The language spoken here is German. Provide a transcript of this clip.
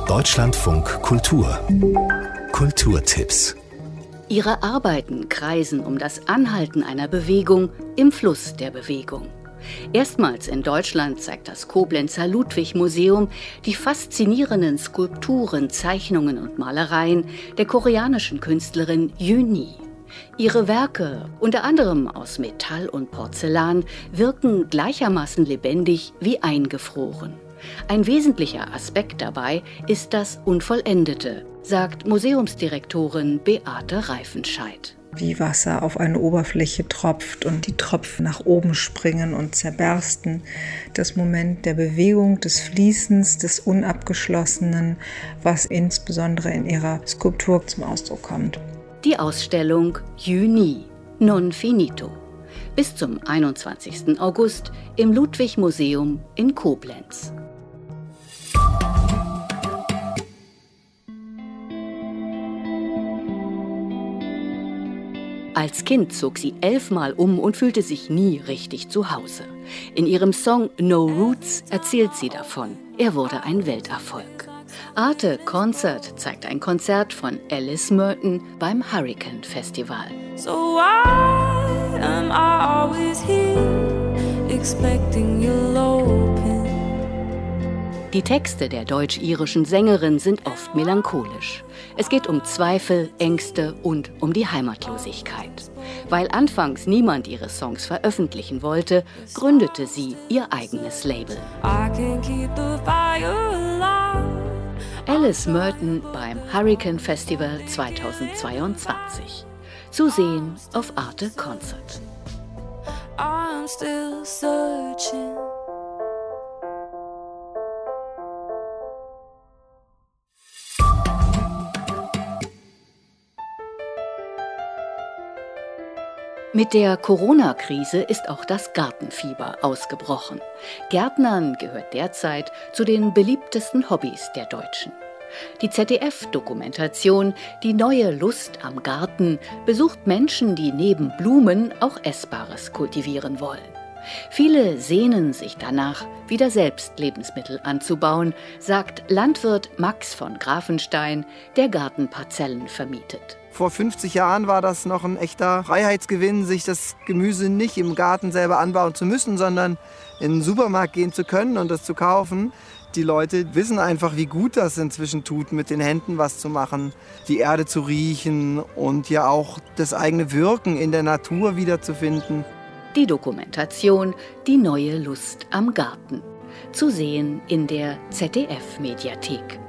Deutschlandfunk Kultur. Kulturtipps. Ihre Arbeiten kreisen um das Anhalten einer Bewegung im Fluss der Bewegung. Erstmals in Deutschland zeigt das Koblenzer Ludwig-Museum die faszinierenden Skulpturen, Zeichnungen und Malereien der koreanischen Künstlerin Yoon-hee. Ihre Werke, unter anderem aus Metall und Porzellan, wirken gleichermaßen lebendig wie eingefroren. Ein wesentlicher Aspekt dabei ist das Unvollendete, sagt Museumsdirektorin Beate Reifenscheid. Wie Wasser auf eine Oberfläche tropft und die Tropfen nach oben springen und zerbersten. Das Moment der Bewegung, des Fließens, des Unabgeschlossenen, was insbesondere in ihrer Skulptur zum Ausdruck kommt. Die Ausstellung Yoon-hee, Non Finito. Bis zum 21. August im Ludwig-Museum in Koblenz. Als Kind zog sie 11-mal um und fühlte sich nie richtig zu Hause. In ihrem Song No Roots erzählt sie davon. Er wurde ein Welterfolg. Arte Concert zeigt ein Konzert von Alice Merton beim Hurricane Festival. So why am I always here, expecting you'll open? Die Texte der deutsch-irischen Sängerin sind oft melancholisch. Es geht um Zweifel, Ängste und um die Heimatlosigkeit. Weil anfangs niemand ihre Songs veröffentlichen wollte, gründete sie ihr eigenes Label. Alice Merton beim Hurricane Festival 2022. Zu sehen auf Arte Concert. I'm still searching. Mit der Corona-Krise ist auch das Gartenfieber ausgebrochen. Gärtnern gehört derzeit zu den beliebtesten Hobbys der Deutschen. Die ZDF-Dokumentation »Die neue Lust am Garten« besucht Menschen, die neben Blumen auch Essbares kultivieren wollen. Viele sehnen sich danach, wieder selbst Lebensmittel anzubauen, sagt Landwirt Max von Grafenstein, der Gartenparzellen vermietet. Vor 50 Jahren war das noch ein echter Freiheitsgewinn, sich das Gemüse nicht im Garten selber anbauen zu müssen, sondern in den Supermarkt gehen zu können und das zu kaufen. Die Leute wissen einfach, wie gut das inzwischen tut, mit den Händen was zu machen, die Erde zu riechen und ja auch das eigene Wirken in der Natur wiederzufinden. Die Dokumentation »Die neue Lust am Garten«. Zu sehen in der ZDF-Mediathek.